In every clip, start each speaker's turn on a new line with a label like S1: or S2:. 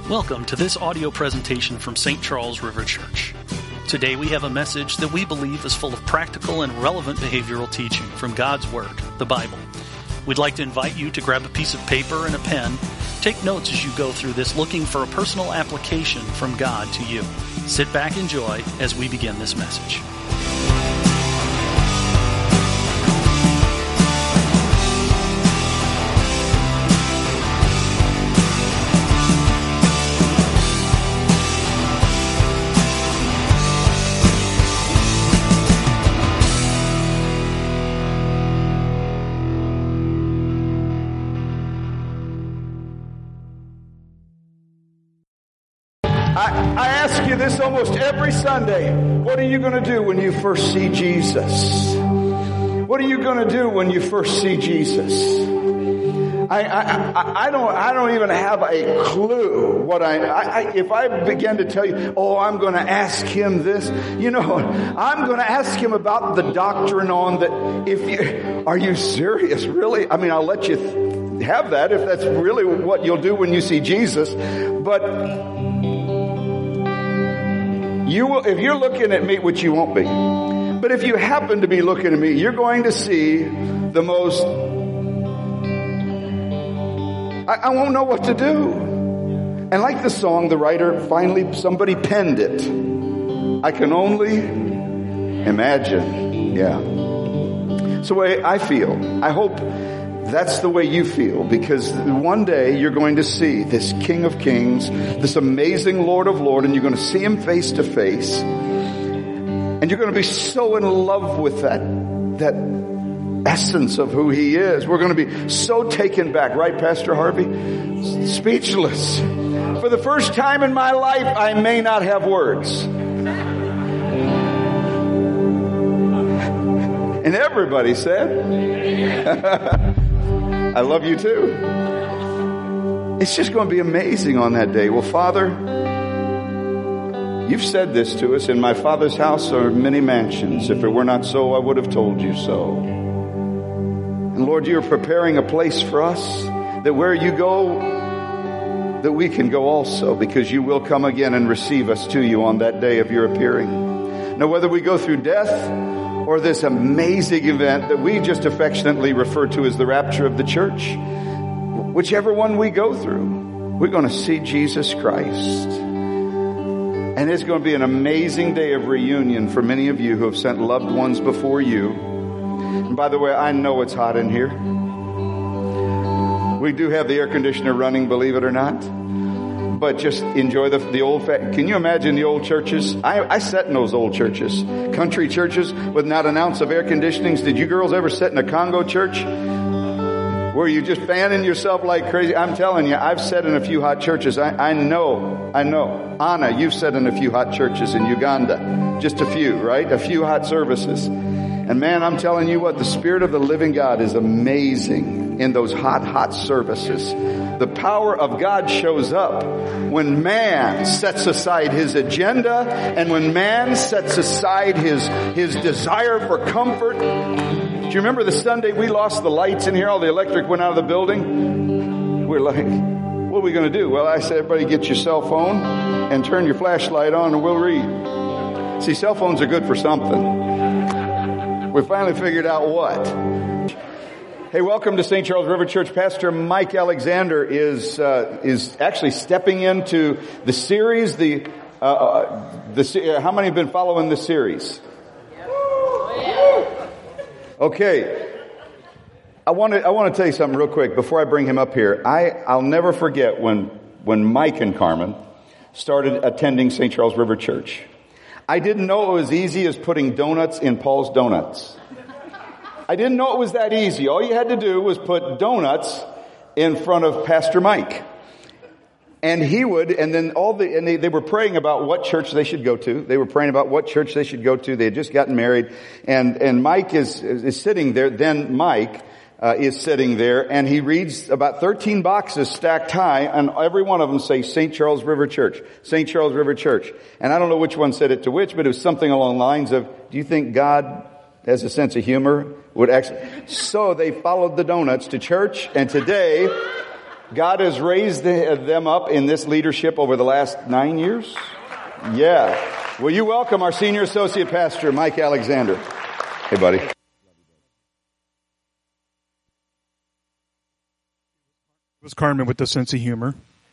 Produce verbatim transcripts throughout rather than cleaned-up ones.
S1: Welcome to this audio presentation from Saint Charles River Church. Today we have a message that we believe is full of practical and relevant behavioral teaching from God's Word, the Bible. We'd like to invite you to grab a piece of paper and a pen. Take notes as you go through this, looking for a personal application from God to you. Sit back and enjoy as we begin this message.
S2: I ask you this almost every Sunday. What are you going to do when you first see Jesus? What are you going to do when you first see Jesus? I, I, I, I don't, I don't even have a clue what I, I, I, if I begin to tell you, oh, I'm going to ask him this, you know, I'm going to ask him about the doctrine on that. If you, are you serious? Really? I mean, I'll let you th- have that if that's really what you'll do when you see Jesus. But you will, if you're looking at me, which you won't be, but if you happen to be looking at me, you're going to see the most, I, I won't know what to do. And like the song, the writer, finally somebody penned it. I can only imagine. Yeah. It's the way I feel. I hope that's the way you feel, because one day you're going to see this King of Kings, this amazing Lord of Lords, and you're going to see him face to face. And you're going to be so in love with that, that essence of who he is. We're going to be so taken back, right, Pastor Harvey? Speechless. For the first time in my life, I may not have words. And everybody said, I love you too. It's just going to be amazing on that day. Well, Father, you've said this to us. In my Father's house are many mansions. If it were not so, I would have told you so. And Lord, you're preparing a place for us that where you go, that we can go also, because you will come again and receive us to you on that day of your appearing. Now, whether we go through death or this amazing event that we just affectionately refer to as the rapture of the church, whichever one we go through, we're going to see Jesus Christ. And it's going to be an amazing day of reunion for many of you who have sent loved ones before you. And by the way, I know it's hot in here. We do have the air conditioner running, believe it or not. But just enjoy the, the old, fa- can you imagine the old churches? I, I sat in those old churches, country churches with not an ounce of air conditionings. Did you girls ever sit in a Congo church where you just fanning yourself like crazy? I'm telling you, I've sat in a few hot churches. I, I know, I know. Anna, you've sat in a few hot churches in Uganda. Just a few, right? A few hot services. And man, I'm telling you what, the Spirit of the living God is amazing in those hot, hot services. The power of God shows up when man sets aside his agenda and when man sets aside his, his desire for comfort. Do you remember the Sunday we lost the lights in here? All the electric went out of the building. We're like, what are we going to do? Well, I said, everybody get your cell phone and turn your flashlight on and we'll read. See, cell phones are good for something. We finally figured out what. Hey, welcome to Saint Charles River Church. Pastor Mike Alexander is uh, is actually stepping into the series. The uh, uh, the how many have been following this series? Okay, I want to I want to tell you something real quick before I bring him up here. I I'll never forget when when Mike and Carmen started attending Saint Charles River Church. I didn't know it was easy as putting donuts in Paul's Donuts. I didn't know it was that easy. All you had to do was put donuts in front of Pastor Mike. And he would, and then all the, and they, they were praying about what church they should go to. They were praying about what church they should go to. They had just gotten married. And, and Mike is, is sitting there. Then Mike, uh, is sitting there and he reads about thirteen boxes stacked high, and every one of them say Saint Charles River Church, Saint Charles River Church. And I don't know which one said it to which, but it was something along the lines of, do you think God has a sense of humor? Would actually, so they followed the donuts to church, and today God has raised the, them up in this leadership over the last nine years. Yeah. Will you welcome our senior associate pastor, Mike Alexander? Hey, buddy. It
S3: was Carmen with the sense of humor.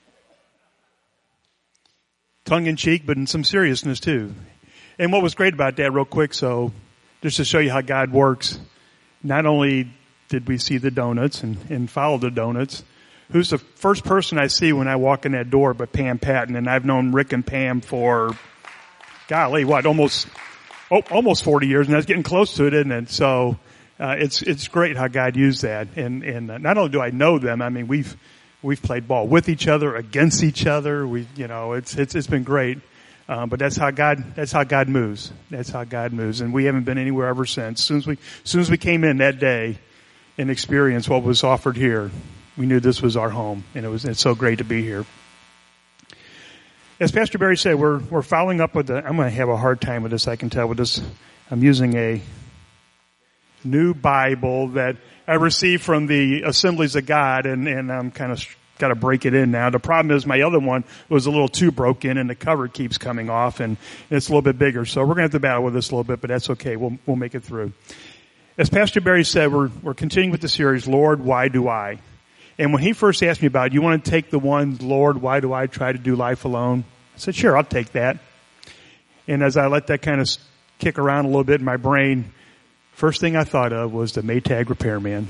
S3: Tongue in cheek, but in some seriousness too. And what was great about that, real quick, so just to show you how God works, not only did we see the donuts and, and follow the donuts, who's the first person I see when I walk in that door but Pam Patton, and I've known Rick and Pam for, golly, what, almost, oh, almost forty years, and that's getting close to it, isn't it? So, uh, it's, it's great how God used that. And, and uh, not only do I know them, I mean, we've, we've played ball with each other, against each other. We, you know, it's, it's, it's been great. Um, but that's how God, that's how God moves. That's how God moves. And we haven't been anywhere ever since. As soon as we, as soon as we came in that day and experienced what was offered here, we knew this was our home, and it was, it's so great to be here. As Pastor Barry said, we're, we're following up with the, I'm going to have a hard time with this, I can tell with this. I'm using a new Bible that I received from the Assemblies of God, and, and I'm kind of got to break it in now. The problem is my other one was a little too broken, and the cover keeps coming off, and it's a little bit bigger. So we're going to have to battle with this a little bit, but that's okay. We'll, we'll make it through. As Pastor Barry said, we're, we're continuing with the series, Lord, Why Do I? And when he first asked me about it, you want to take the one, Lord, why do I try to do life alone? I said, sure, I'll take that. And as I let that kind of kick around a little bit in my brain, first thing I thought of was the Maytag repairman.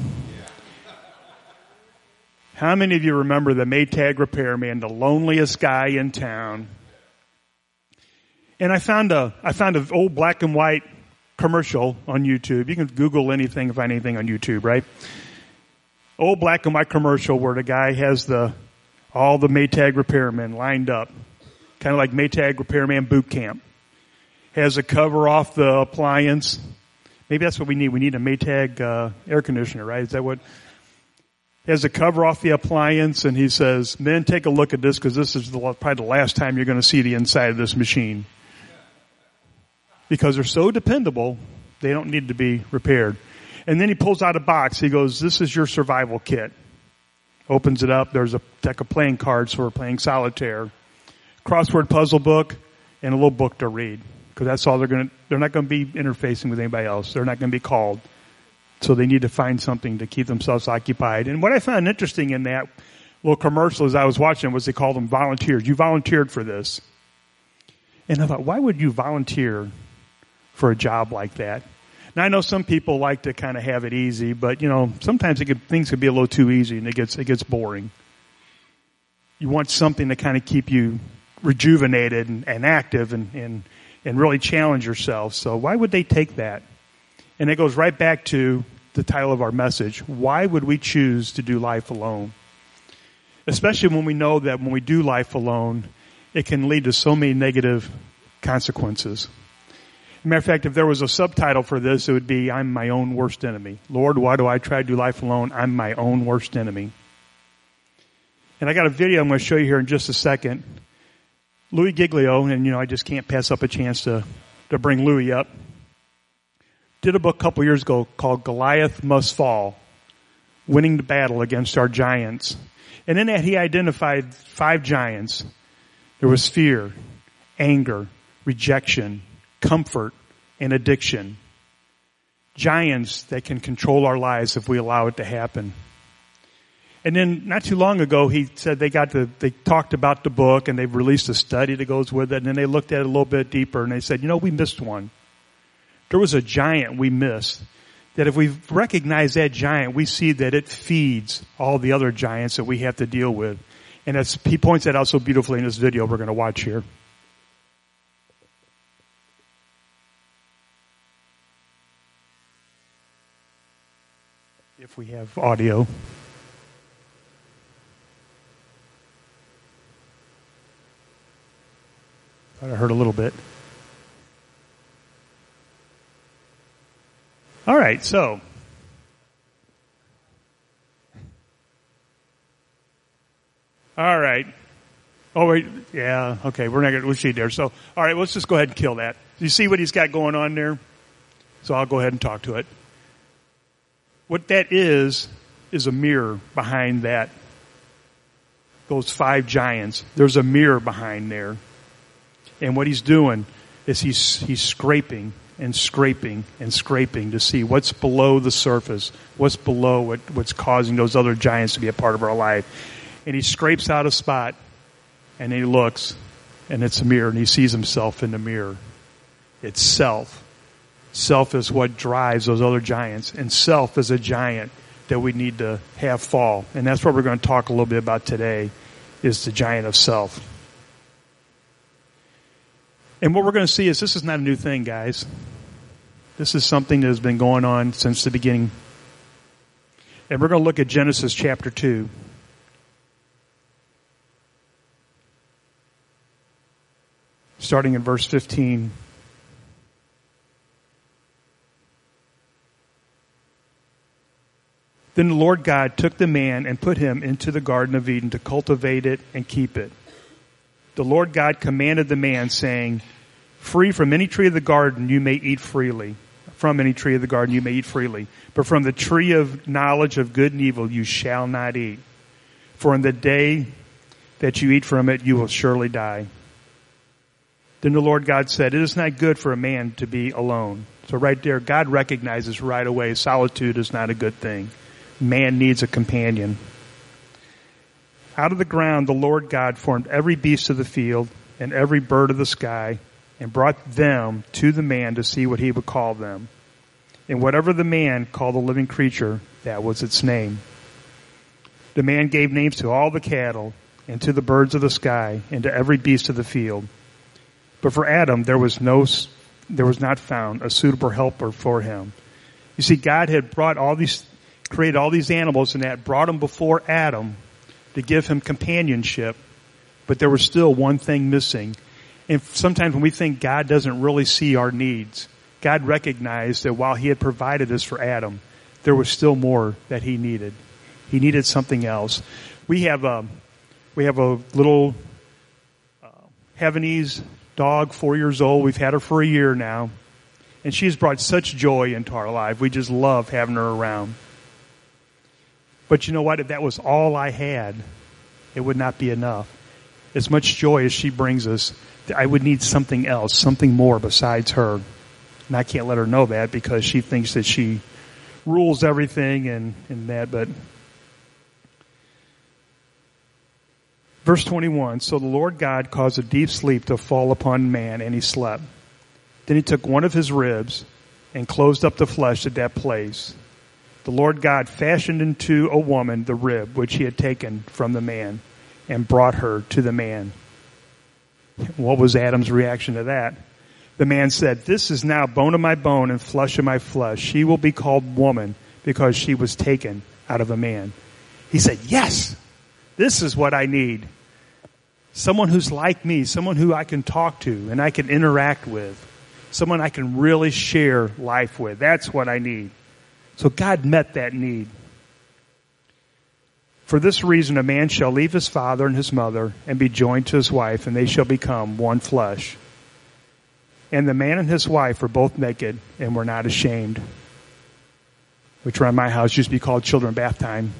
S3: How many of you remember the Maytag repairman, the loneliest guy in town? And I found a, I found an old black and white commercial on YouTube. You can Google anything and find anything on YouTube, right? Old black and white commercial where the guy has the, all the Maytag repairmen lined up. Kind of like Maytag repairman boot camp. Has a cover off the appliance. Maybe that's what we need. We need a Maytag, uh, air conditioner, right? Is that what? Has a cover off the appliance, and he says, men, take a look at this because this is the, probably the last time you're going to see the inside of this machine. Because they're so dependable, they don't need to be repaired. And then he pulls out a box. He goes, this is your survival kit. Opens it up. There's a deck of playing cards for playing solitaire. Crossword puzzle book and a little book to read. Because that's all they're going to, they're not going to be interfacing with anybody else. They're not going to be called. So they need to find something to keep themselves occupied. And what I found interesting in that little commercial as I was watching was they called them volunteers. You volunteered for this. And I thought, why would you volunteer for a job like that? Now I know some people like to kind of have it easy, but you know, sometimes it could, things could be a little too easy and it gets, it gets boring. You want something to kind of keep you rejuvenated and, and active and, and, and really challenge yourself. So why would they take that? And it goes right back to the title of our message. Why would we choose to do life alone? Especially when we know that when we do life alone, it can lead to so many negative consequences. As a matter of fact, if there was a subtitle for this, it would be, I'm my own worst enemy. Lord, why do I try to do life alone? I'm my own worst enemy. And I got a video I'm going to show you here in just a second. Louis Giglio, and you know, I just can't pass up a chance to, to bring Louis up, did a book a couple years ago called Goliath Must Fall, Winning the Battle Against Our Giants. And in that he identified five giants. There was fear, anger, rejection, comfort, and addiction. Giants that can control our lives if we allow it to happen. And then not too long ago, he said they got to, they talked about the book and they've released a study that goes with it. And then they looked at it a little bit deeper and they said, you know, we missed one. There was a giant we missed. That if we recognize that giant, we see that it feeds all the other giants that we have to deal with. And as he points that out so beautifully in this video we're going to watch here. If we have audio. I heard a little bit. All right, so all right. Oh wait, yeah, okay. We're not going to we'll see there. So, all right, let's just go ahead and kill that. You see what he's got going on there? So I'll go ahead and talk to it. What that is is a mirror behind that those five giants, there's a mirror behind there. And what he's doing is he's, he's scraping and scraping and scraping to see what's below the surface, what's below what, what's causing those other giants to be a part of our life. And he scrapes out a spot, and he looks, and it's a mirror, and he sees himself in the mirror. It's self. Self is what drives those other giants, and self is a giant that we need to have fall. And that's what we're going to talk a little bit about today, is the giant of self. And what we're going to see is this is not a new thing, guys. This is something that has been going on since the beginning. And we're going to look at Genesis chapter two. Starting in verse fifteen. Then the Lord God took the man and put him into the Garden of Eden to cultivate it and keep it. The Lord God commanded the man, saying, free from any tree of the garden you may eat freely. From any tree of the garden you may eat freely. But from the tree of knowledge of good and evil you shall not eat. For in the day that you eat from it you will surely die. Then the Lord God said, it is not good for a man to be alone. So right there, God recognizes right away solitude is not a good thing. Man needs a companion. Out of the ground the Lord God formed every beast of the field and every bird of the sky and brought them to the man to see what he would call them. And whatever the man called a living creature, that was its name. The man gave names to all the cattle and to the birds of the sky and to every beast of the field. But for Adam there was no, there was not found a suitable helper for him. You see, God had brought all these, created all these animals and that brought them before Adam to give him companionship, but there was still one thing missing. And sometimes when we think God doesn't really see our needs, God recognized that while he had provided this for Adam, there was still more that he needed. He needed something else. We have a, we have a little uh, Havanese dog, four years old. We've had her for a year now. And she's brought such joy into our life. We just love having her around. But you know what? If that was all I had, it would not be enough. As much joy as she brings us, I would need something else, something more besides her. And I can't let her know that because she thinks that she rules everything and, and that. But verse twenty-one, so the Lord God caused a deep sleep to fall upon man, and he slept. Then he took one of his ribs and closed up the flesh at that place. The Lord God fashioned into a woman the rib which he had taken from the man and brought her to the man. What was Adam's reaction to that? The man said, this is now bone of my bone and flesh of my flesh. She will be called woman because she was taken out of a man. He said, yes, this is what I need. Someone who's like me, someone who I can talk to and I can interact with, someone I can really share life with. That's what I need. So God met that need. For this reason, a man shall leave his father and his mother and be joined to his wife, and they shall become one flesh. And the man and his wife were both naked and were not ashamed. Which around my house used to be called children bath time.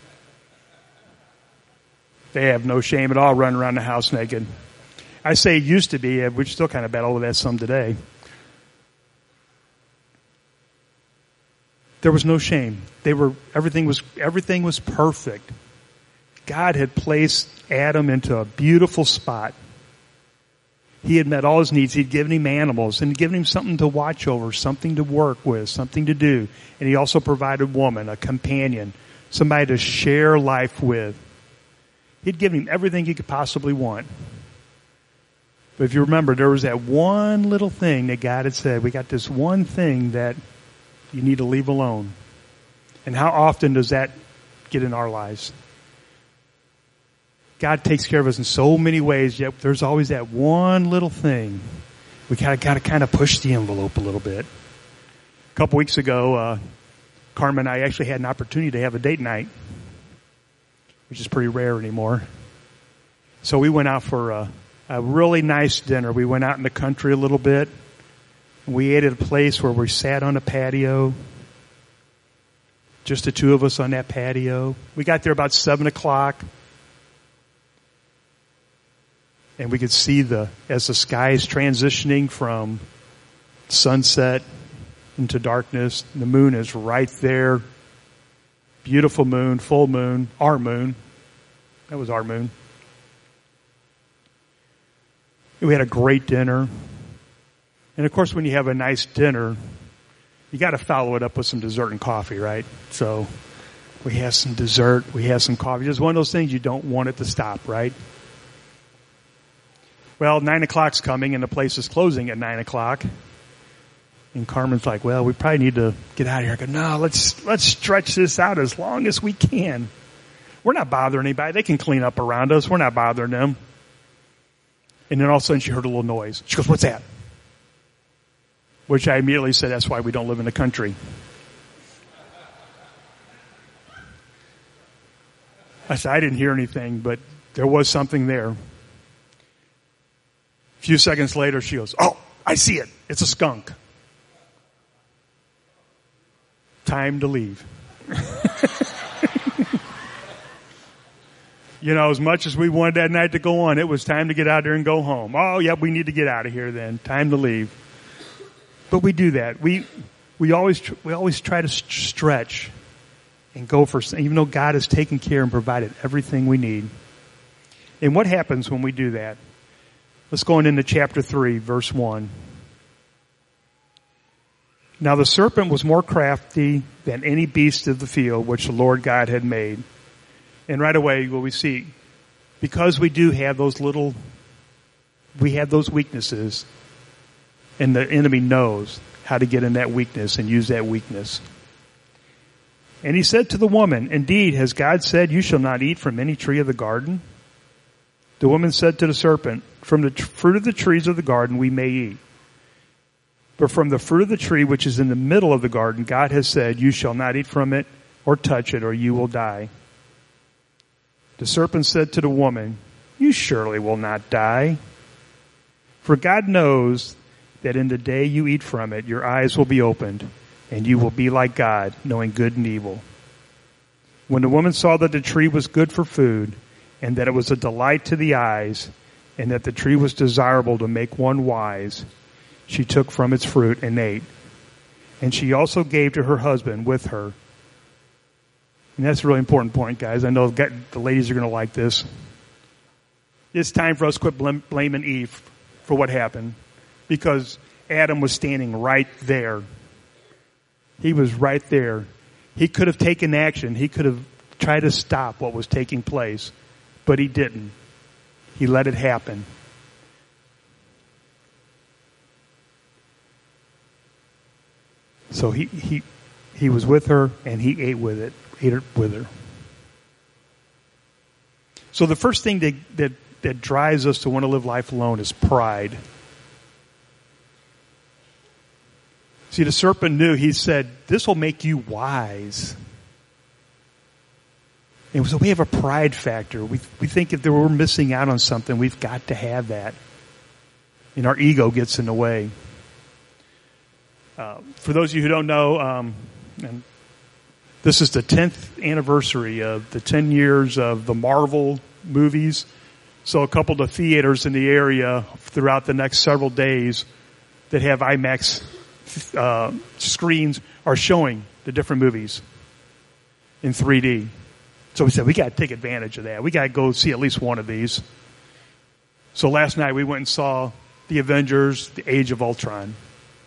S3: They have no shame at all running around the house naked. I say used to be, we still kind of battle with that some today. There was no shame. They were, everything was, everything was perfect. God had placed Adam into a beautiful spot. He had met all his needs. He'd given him animals and given him something to watch over, something to work with, something to do. And he also provided woman, a companion, somebody to share life with. He'd given him everything he could possibly want. But if you remember, there was that one little thing that God had said, we got this one thing that you need to leave alone. And how often does that get in our lives? God takes care of us in so many ways, yet there's always that one little thing. We kind of got to kind of push the envelope a little bit. A couple weeks ago, uh, Carmen and I actually had an opportunity to have a date night, which is pretty rare anymore. So we went out for a, a really nice dinner. We went out in the country a little bit. We ate at a place where we sat on a patio. Just the two of us on that patio. We got there about seven o'clock. And we could see the, as the sky is transitioning from sunset into darkness, the moon is right there. Beautiful moon, full moon, our moon. That was our moon. We had a great dinner. And of course, when you have a nice dinner, you got to follow it up with some dessert and coffee, right? So we have some dessert, we have some coffee. Just one of those things you don't want it to stop, right? Well, nine o'clock's coming and the place is closing at nine o'clock. And Carmen's like, well, we probably need to get out of here. I go, no, let's, let's stretch this out as long as we can. We're not bothering anybody. They can clean up around us. We're not bothering them. And then all of a sudden she heard a little noise. She goes, what's that? Which I immediately said, that's why we don't live in the country. I said, I didn't hear anything, but there was something there. A few seconds later, she goes, oh, I see it. It's a skunk. Time to leave. You know, as much as we wanted that night to go on, it was time to get out there and go home. Oh, yeah, we need to get out of here then. Time to leave. But we do that. We we always we always try to stretch and go for, even though God has taken care and provided everything we need. And what happens when we do that? Let's go on into chapter three, verse one. Now the serpent was more crafty than any beast of the field which the Lord God had made. And right away, what we see, because we do have those little, we have those weaknesses, and the enemy knows how to get in that weakness and use that weakness. And he said to the woman, indeed, has God said, you shall not eat from any tree of the garden? The woman said to the serpent, from the fruit of the trees of the garden we may eat. But from the fruit of the tree which is in the middle of the garden, God has said, you shall not eat from it or touch it, or you will die. The serpent said to the woman, you surely will not die. For God knows that in the day you eat from it, your eyes will be opened, and you will be like God, knowing good and evil. When the woman saw that the tree was good for food, and that it was a delight to the eyes, and that the tree was desirable to make one wise, she took from its fruit and ate. And she also gave to her husband with her. And that's a really important point, guys. I know the ladies are going to like this. It's time for us to quit blaming Eve for what happened, because Adam was standing right there. He was right there. He could have taken action. He could have tried to stop what was taking place, but he didn't. He let it happen. So he, he, he was with her and he ate with it, ate it with her. So the first thing that, that, that drives us to want to live life alone is pride. See, the serpent knew, he said, this will make you wise. And so we have a pride factor. We, we think if we're missing out on something, we've got to have that. And our ego gets in the way. Uh, for those of you who don't know, um, and this is the tenth anniversary of the ten years of the Marvel movies. So a couple of theaters in the area throughout the next several days that have IMAX uh, screens are showing the different movies in three D. So we said, we got to take advantage of that. We got to go see at least one of these. So last night we went and saw The Avengers, The Age of Ultron.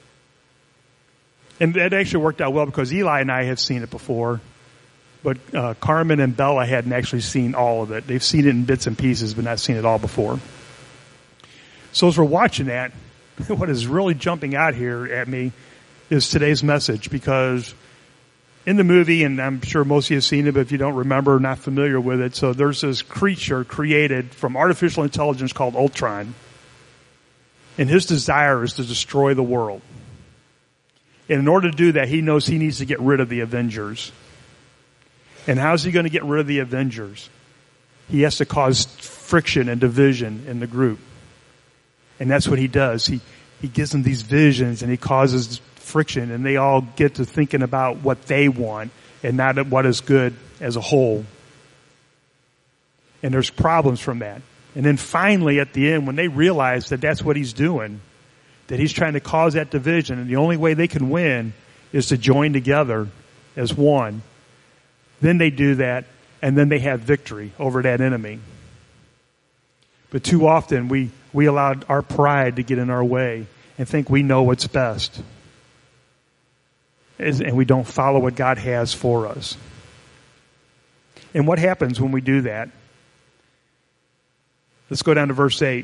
S3: And that actually worked out well because Eli and I have seen it before. But uh, Carmen and Bella hadn't actually seen all of it. They've seen it in bits and pieces, but not seen it all before. So as we're watching that, what is really jumping out here at me is today's message. Because in the movie, and I'm sure most of you have seen it, but if you don't remember, not familiar with it, so there's this creature created from artificial intelligence called Ultron. And his desire is to destroy the world. And in order to do that, he knows he needs to get rid of the Avengers. And how's he going to get rid of the Avengers? He has to cause friction and division in the group. And that's what he does. He, he gives them these visions and he causes friction, and they all get to thinking about what they want and not what is good as a whole. And there's problems from that. And then finally at the end, when they realize that that's what he's doing, that he's trying to cause that division, and the only way they can win is to join together as one, then they do that, and then they have victory over that enemy. But too often we, we allow our pride to get in our way and think we know what's best. And we don't follow what God has for us. And what happens when we do that? Let's go down to verse eight.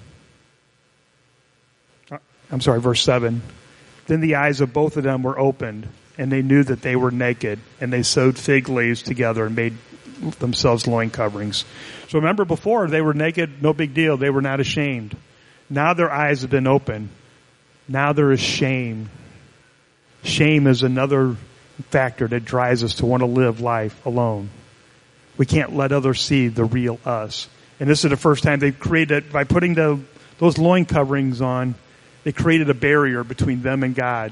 S3: I'm sorry, verse seven. Then the eyes of both of them were opened, and they knew that they were naked, and they sewed fig leaves together and made themselves loin coverings. So remember before, they were naked, no big deal. They were not ashamed. Now their eyes have been opened. Now there is shame. Shame is another factor that drives us to want to live life alone. We can't let others see the real us. And this is the first time they've created, by putting the, those loin coverings on, they created a barrier between them and God.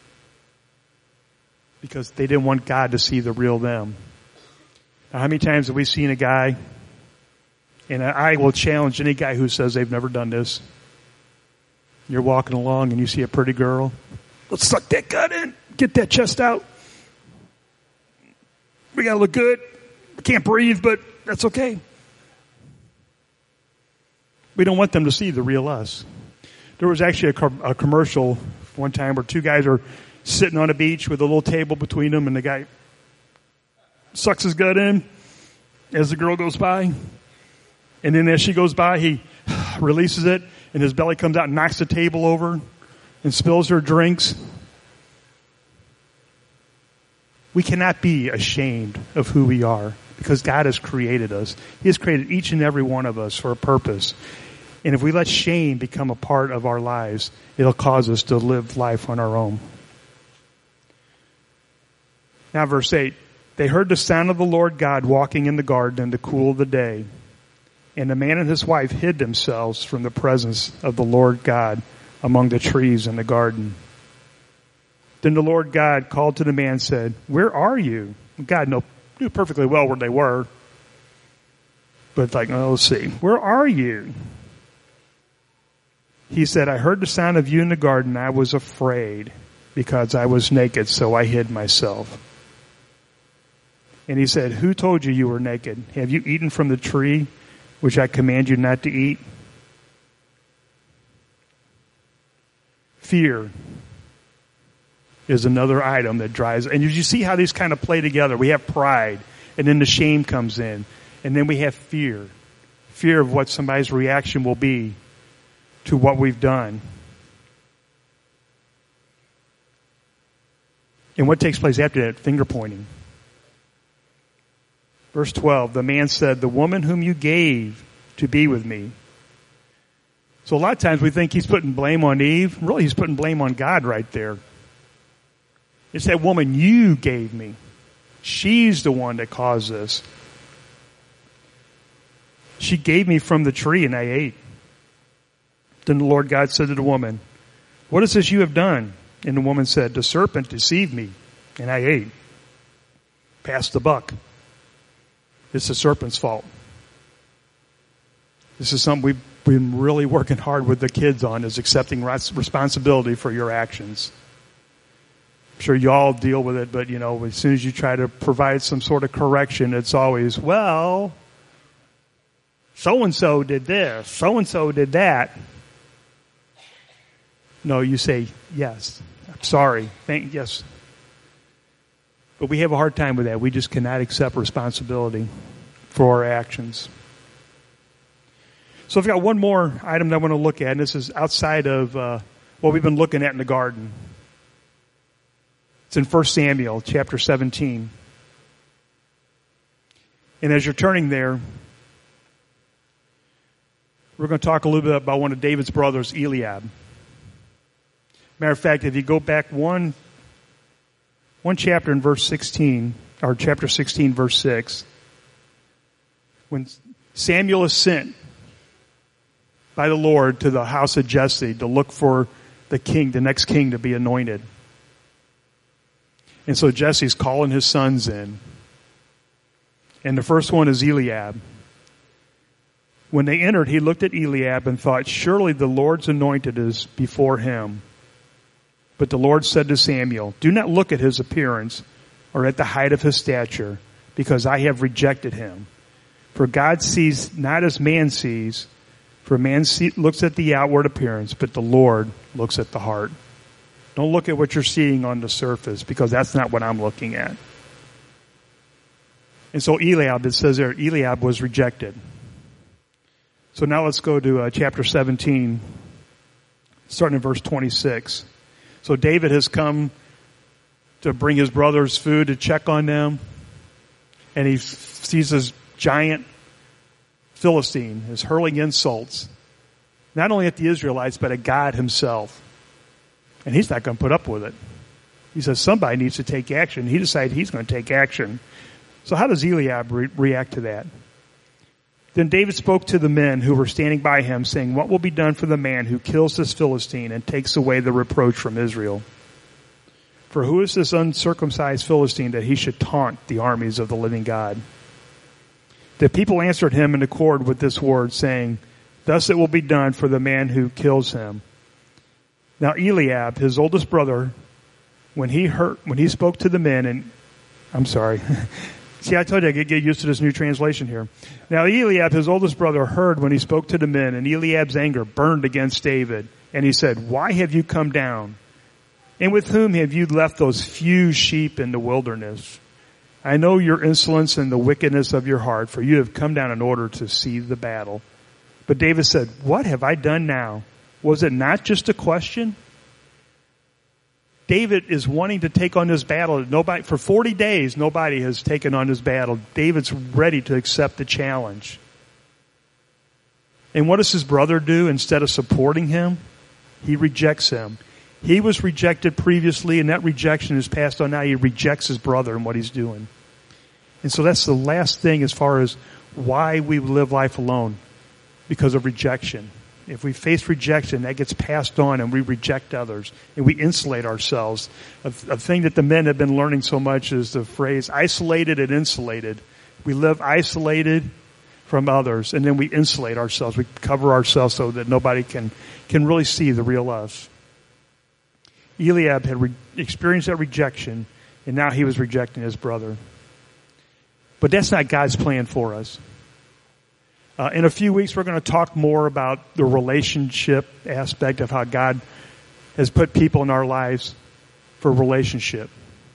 S3: Because they didn't want God to see the real them. Now, how many times have we seen a guy, and I will challenge any guy who says they've never done this. You're walking along and you see a pretty girl. Let's suck that gut in. Get that chest out. We gotta look good. We can't breathe, but that's okay. We don't want them to see the real us. There was actually a, com- a commercial one time where two guys are sitting on a beach with a little table between them, and the guy sucks his gut in as the girl goes by. And then as she goes by, he releases it, and his belly comes out and knocks the table over and spills her drinks. We cannot be ashamed of who we are because God has created us. He has created each and every one of us for a purpose. And if we let shame become a part of our lives, it'll cause us to live life on our own. Now verse eight. They heard the sound of the Lord God walking in the garden in the cool of the day. And the man and his wife hid themselves from the presence of the Lord God among the trees in the garden. Then the Lord God called to the man and said, "Where are you?" God knew perfectly well where they were. But it's like, oh, let's see. Where are you? He said, "I heard the sound of you in the garden. I was afraid because I was naked, so I hid myself." And he said, "Who told you you were naked? Have you eaten from the tree which I command you not to eat?" Fear is another item that drives. And you see how these kind of play together. We have pride, and then the shame comes in. And then we have fear. Fear of what somebody's reaction will be to what we've done. And what takes place after that? Finger pointing. Verse twelve, the man said, "The woman whom you gave to be with me." So a lot of times we think he's putting blame on Eve. Really, he's putting blame on God right there. It's that woman you gave me. She's the one that caused this. She gave me from the tree and I ate. Then the Lord God said to the woman, "What is this you have done?" And the woman said, "The serpent deceived me and I ate." Pass the buck. It's the serpent's fault. This is something we've been really working hard with the kids on, is accepting responsibility for your actions. I'm sure you all deal with it, but you know, as soon as you try to provide some sort of correction, it's always, well, so-and-so did this, so-and-so did that. No, you say, yes, I'm sorry, thank, yes. But we have a hard time with that. We just cannot accept responsibility for our actions. So I've got one more item that I want to look at, and this is outside of uh, what we've been looking at in the garden. It's in First Samuel chapter seventeen. And as you're turning there, we're going to talk a little bit about one of David's brothers, Eliab. Matter of fact, if you go back one One chapter in verse sixteen, or chapter sixteen, verse six, when Samuel is sent by the Lord to the house of Jesse to look for the king, the next king to be anointed. And so Jesse's calling his sons in. And the first one is Eliab. When they entered, he looked at Eliab and thought, surely the Lord's anointed is before him. But the Lord said to Samuel, do not look at his appearance or at the height of his stature, because I have rejected him. For God sees not as man sees, for man see, looks at the outward appearance, but the Lord looks at the heart. Don't look at what you're seeing on the surface, because that's not what I'm looking at. And so Eliab, it says there, Eliab was rejected. So now let's go to uh, chapter seventeen, starting in verse twenty-six. So David has come to bring his brothers food, to check on them, and he sees this giant Philistine is hurling insults, not only at the Israelites, but at God himself. And he's not going to put up with it. He says somebody needs to take action. He decided he's going to take action. So how does Eliab re- react to that? Then David spoke to the men who were standing by him, saying, what will be done for the man who kills this Philistine and takes away the reproach from Israel? For who is this uncircumcised Philistine that he should taunt the armies of the living God? The people answered him in accord with this word, saying, thus it will be done for the man who kills him. Now Eliab, his oldest brother, when he heard, when he spoke to the men, and I'm sorry. See, I told you I could get used to this new translation here. Now Eliab, his oldest brother, heard when he spoke to the men, and Eliab's anger burned against David. And he said, why have you come down? And with whom have you left those few sheep in the wilderness? I know your insolence and the wickedness of your heart, for you have come down in order to see the battle. But David said, what have I done now? Was it not just a question? David is wanting to take on this battle. Nobody, for forty days, nobody has taken on this battle. David's ready to accept the challenge. And what does his brother do instead of supporting him? He rejects him. He was rejected previously, and that rejection is passed on now. He rejects his brother and what he's doing. And so that's the last thing as far as why we live life alone, because of rejection. If we face rejection, that gets passed on and we reject others and we insulate ourselves. A, a thing that the men have been learning so much is the phrase isolated and insulated. We live isolated from others and then we insulate ourselves. We cover ourselves so that nobody can, can really see the real us. Eliab had re- experienced that rejection and now he was rejecting his brother. But that's not God's plan for us. Uh, in a few weeks, we're going to talk more about the relationship aspect of how God has put people in our lives for relationship.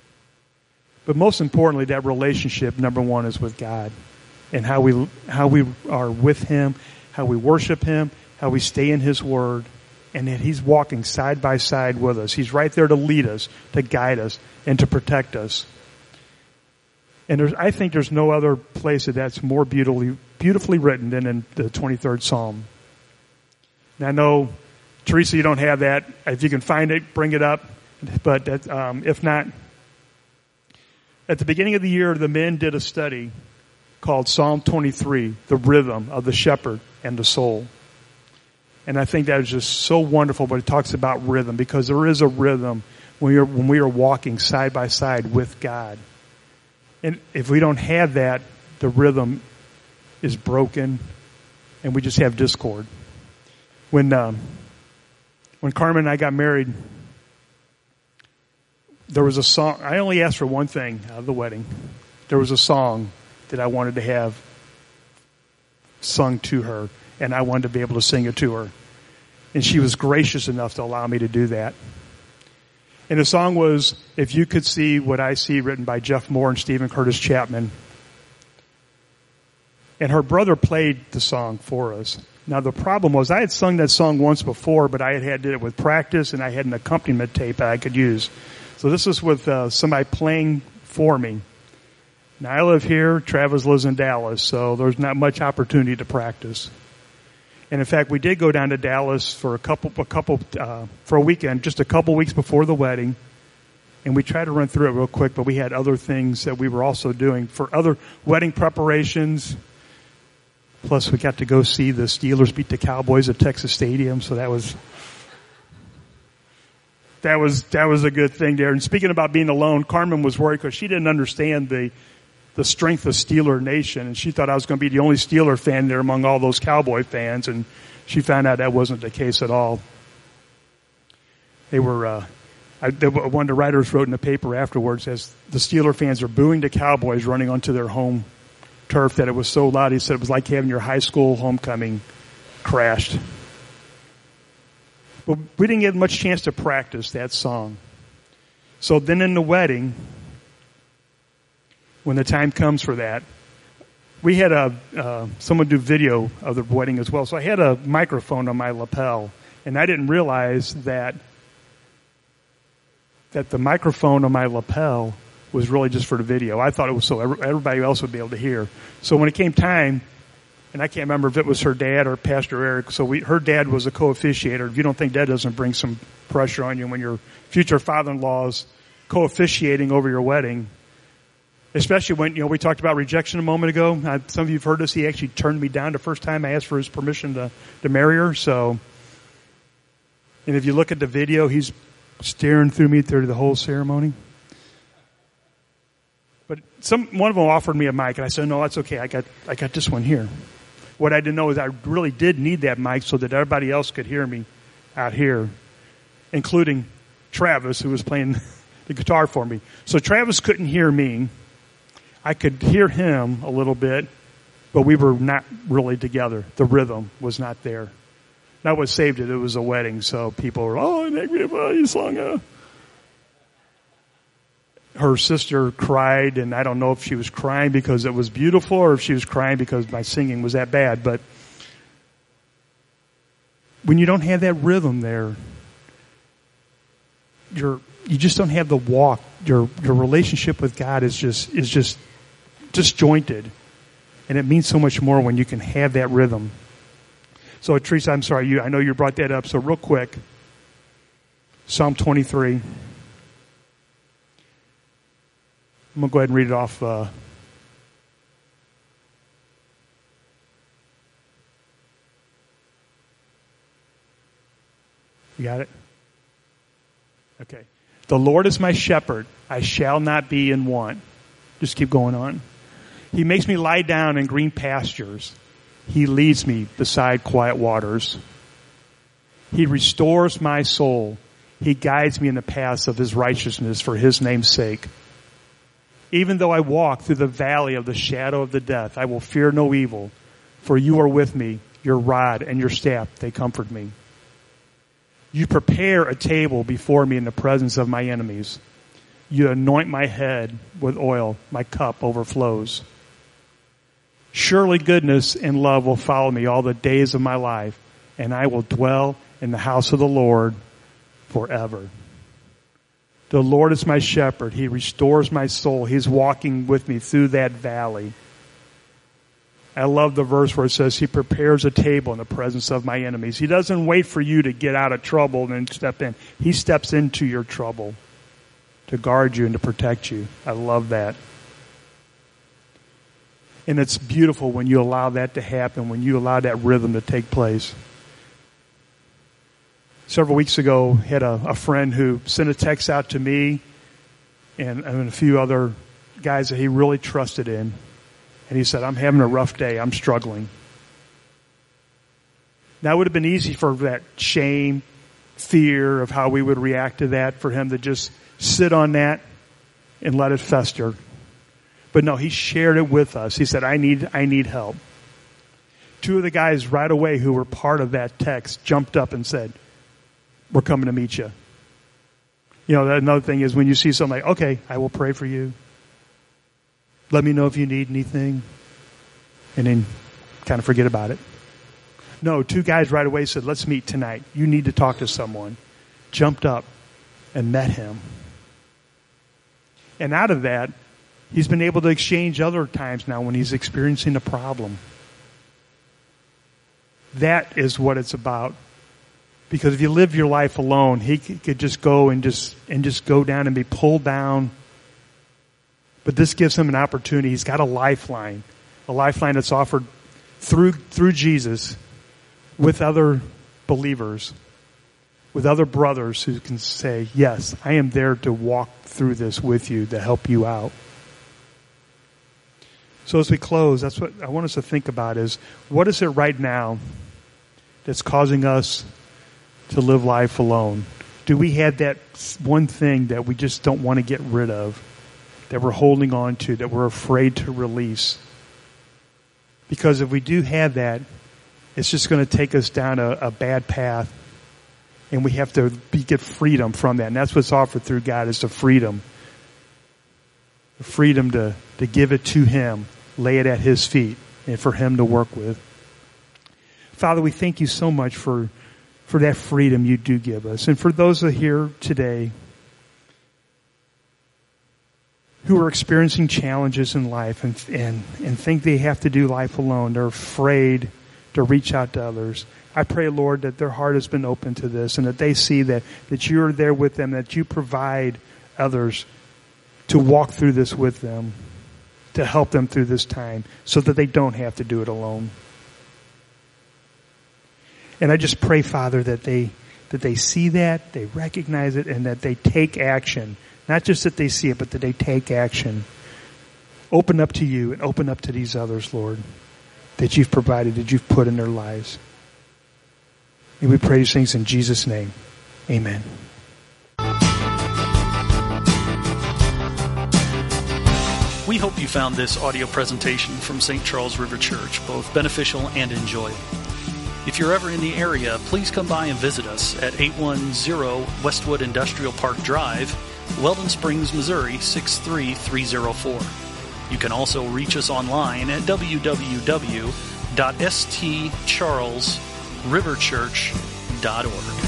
S3: But most importantly, that relationship, number one, is with God. And how we, how we are with Him, how we worship Him, how we stay in His Word, and that He's walking side by side with us. He's right there to lead us, to guide us, and to protect us. And there's, I think there's no other place that that's more beautifully beautifully written than in the twenty-third Psalm. Now, I know, Teresa, you don't have that. If you can find it, bring it up. But that, um, if not, at the beginning of the year, the men did a study called Psalm twenty-three, the rhythm of the shepherd and the soul. And I think that is just so wonderful, but it talks about rhythm, because there is a rhythm when, you're, when we are walking side by side with God. And if we don't have that, the rhythm is broken, and we just have discord. When um, when Carmen and I got married, there was a song. I only asked for one thing out of the wedding. There was a song that I wanted to have sung to her, and I wanted to be able to sing it to her. And she was gracious enough to allow me to do that. And the song was, If You Could See What I See, written by Jeff Moore and Stephen Curtis Chapman. And her brother played the song for us. Now the problem was I had sung that song once before, but I had had did it with practice, and I had an accompaniment tape that I could use. So this was with uh, somebody playing for me. Now I live here, Travis lives in Dallas, so there's not much opportunity to practice. And in fact, we did go down to Dallas for a couple, a couple, uh, for a weekend, just a couple weeks before the wedding. And we tried to run through it real quick, but we had other things that we were also doing for other wedding preparations. Plus, we got to go see the Steelers beat the Cowboys at Texas Stadium, so that was, that was, that was a good thing there. And speaking about being alone, Carmen was worried because she didn't understand the, the strength of Steeler Nation, and she thought I was going to be the only Steeler fan there among all those Cowboy fans, and she found out that wasn't the case at all. They were, uh, I, they, one of the writers wrote in the paper afterwards, as the Steeler fans are booing the Cowboys running onto their home turf, that it was so loud, he said it was like having your high school homecoming crashed. But we didn't get much chance to practice that song. So then in the wedding, when the time comes for that, we had a uh, someone do video of the wedding as well. So I had a microphone on my lapel, and I didn't realize that that the microphone on my lapel was really just for the video. I thought it was so everybody else would be able to hear. So when it came time, and I can't remember if it was her dad or Pastor Eric, so we, her dad was a co-officiator. If you don't think that doesn't bring some pressure on you when your future father-in-law is co-officiating over your wedding, especially when, you know, we talked about rejection a moment ago. I, some of you have heard this. He actually turned me down the first time I asked for his permission to, to marry her. So, and if you look at the video, he's staring through me through the whole ceremony. But some one of them offered me a mic, and I said, "No, that's okay. I got I got this one here." What I didn't know is I really did need that mic so that everybody else could hear me out here, including Travis, who was playing the guitar for me. So Travis couldn't hear me. I could hear him a little bit, but we were not really together. The rhythm was not there. Now what saved it, it was a wedding, so people were, oh, you sung a... Her sister cried, and I don't know if she was crying because it was beautiful or if she was crying because my singing was that bad. But when you don't have that rhythm there, you're, you just don't have the walk. Your your relationship with God is just is just disjointed, and it means so much more when you can have that rhythm. So, Teresa, I'm sorry, you, I know you brought that up. So, real quick, Psalm twenty-three. I'm going to go ahead and read it off. Uh, you got it? Okay. The Lord is my shepherd. I shall not be in want. Just keep going on. He makes me lie down in green pastures. He leads me beside quiet waters. He restores my soul. He guides me in the paths of his righteousness for his name's sake. Even though I walk through the valley of the shadow of the death, I will fear no evil, for you are with me. Your rod and your staff, they comfort me. You prepare a table before me in the presence of my enemies. You anoint my head with oil. My cup overflows. Surely goodness and love will follow me all the days of my life, and I will dwell in the house of the Lord forever. The Lord is my shepherd. He restores my soul. He's walking with me through that valley. I love the verse where it says, he prepares a table in the presence of my enemies. He doesn't wait for you to get out of trouble and then step in. He steps into your trouble to guard you and to protect you. I love that. And it's beautiful when you allow that to happen, when you allow that rhythm to take place. Several weeks ago, had a, a friend who sent a text out to me and, and a few other guys that he really trusted in. And he said, I'm having a rough day. I'm struggling. Now, it would have been easy for that shame, fear of how we would react to that, for him to just sit on that and let it fester. But no, he shared it with us. He said, I need, I need help. Two of the guys right away who were part of that text jumped up and said, we're coming to meet you. You know, another thing is when you see something like, okay, I will pray for you. Let me know if you need anything. And then kind of forget about it. No, two guys right away said, let's meet tonight. You need to talk to someone. Jumped up and met him. And out of that, he's been able to exchange other times now when he's experiencing a problem. That is what it's about. Because if you live your life alone, he could just go and just and just go down and be pulled down. But this gives him an opportunity. He's got a lifeline, a lifeline that's offered through through Jesus with other believers, with other brothers who can say, yes, I am there to walk through this with you, to help you out. So as we close, that's what I want us to think about is, what is it right now that's causing us to live life alone? Do we have that one thing that we just don't want to get rid of, that we're holding on to, that we're afraid to release? Because if we do have that, it's just going to take us down a, a bad path, and we have to be, get freedom from that. And that's what's offered through God, is the freedom. The freedom to, to give it to Him, lay it at His feet, and for Him to work with. Father, we thank you so much for, for that freedom you do give us. And for those that are here today who are experiencing challenges in life and, and, and think they have to do life alone, they're afraid to reach out to others, I pray, Lord, that their heart has been open to this and that they see that, that you're there with them, that you provide others to walk through this with them, to help them through this time so that they don't have to do it alone. And I just pray, Father, that they that they see that, they recognize it, and that they take action. Not just that they see it, but that they take action. Open up to you and open up to these others, Lord, that you've provided, that you've put in their lives. And we pray these things in Jesus' name. Amen.
S1: We hope you found this audio presentation from Saint Charles River Church both beneficial and enjoyable. If you're ever in the area, please come by and visit us at eight one zero Westwood Industrial Park Drive, Weldon Springs, Missouri six three three zero four. You can also reach us online at w w w dot s t charles river church dot org.